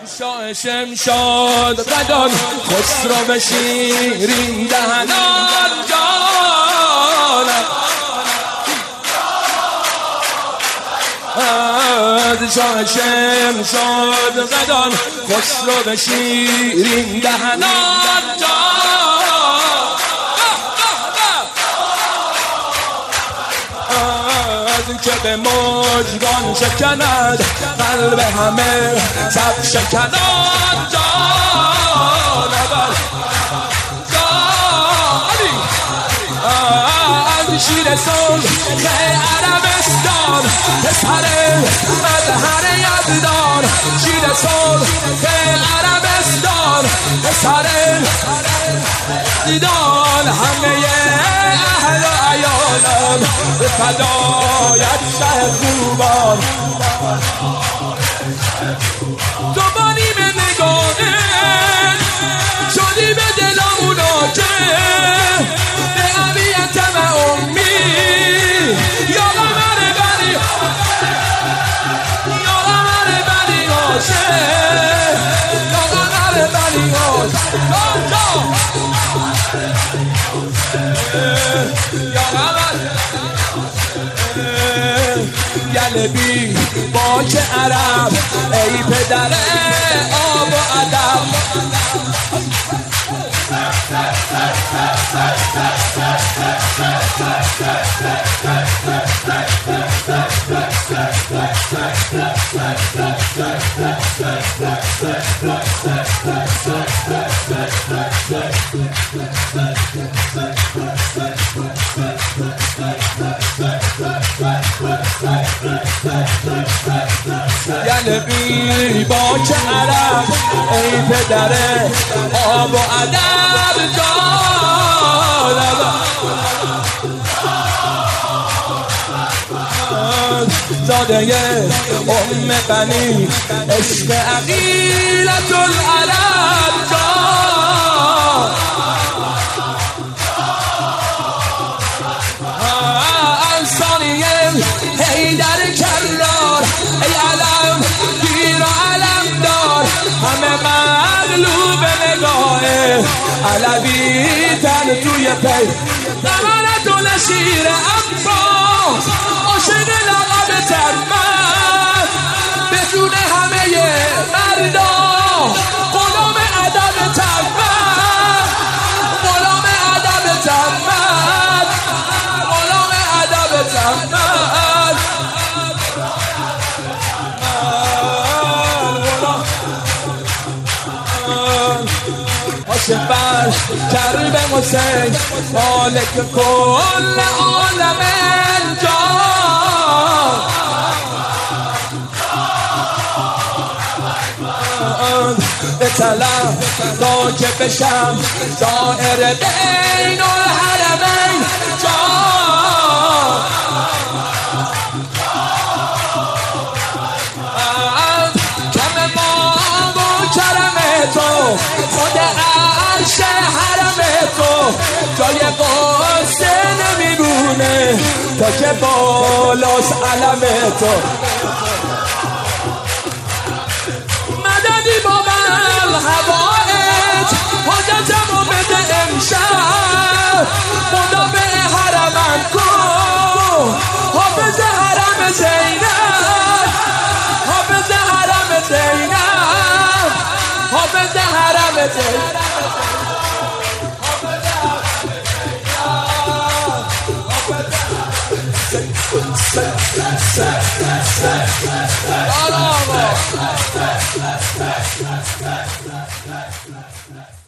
شاه شمشاد قدان خسرو شیرین دهنان جانم شاه شمشاد قدان خسرو شیرین دهنان که به مژگان شکند قلب همه سب شکند از شیر صلح عربستان پسر مظهر یزدان شیر صلح عربستان پسر یزدان همه اهل و عیانم به فدایت شه خوبان تو با نیم نگاهه شدی به دلمون آجه به عبیتم امی یا غمر بنی یا غمر بنی آشه یا غمر بنی آشه یا غمر گل بی باک عرب ای پدر آب و ادب گل بی باک عرب ای پدر آب و ادب جانم زاده ام بنی عشق عقیلت العرب جان انسانیه حیدر کرار ای علم گیر و علم دار همه مغلوب نگاه علوی تن توی پی نمانت و نشیر عباس عاشق لقب ترمت به جون همه مردا غلام ادب ترمت غلام ادب ترمت غلام ادب ترمت بر کرب حسین مالک کل عالم جان به طلب تا که بشم دائر بین الحرمین جان کم ما و کرم تو خود عرش حرم تو جای قصه نمیمونه تا که بالاست علم تو مددی با من هوایت حاجتمو بده امشب خدا به حرمم کن حافظ حرم زینب حافظ حرم زینب حافظ حرم زینب